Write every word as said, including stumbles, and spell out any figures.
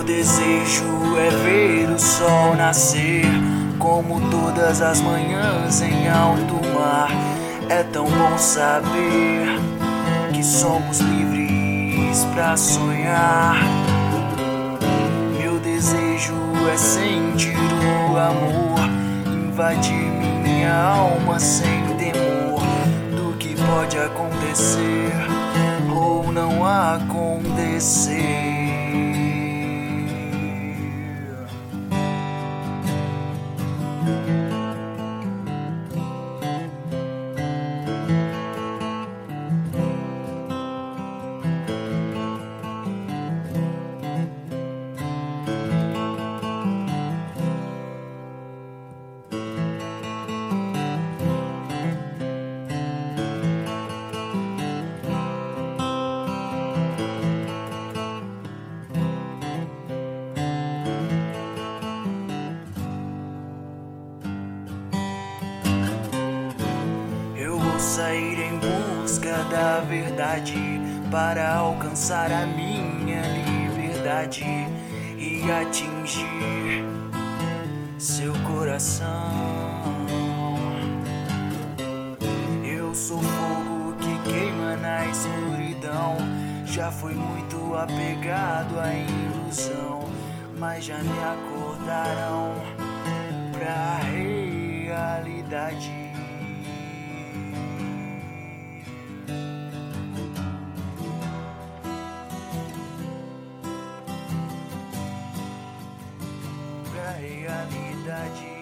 desejo é ver o sol nascer, como todas as manhãs em alto mar. É tão bom saber que somos livres pra sonhar. Meu desejo é sentir o amor invadir minha alma sem temor do que pode acontecer ou não acontecer. Sair em busca da verdade para alcançar a minha liberdade e atingir seu coração. Eu sou fogo que queima na escuridão. Já fui muito apegado à ilusão, mas já me acordaram pra realidade. Realidade.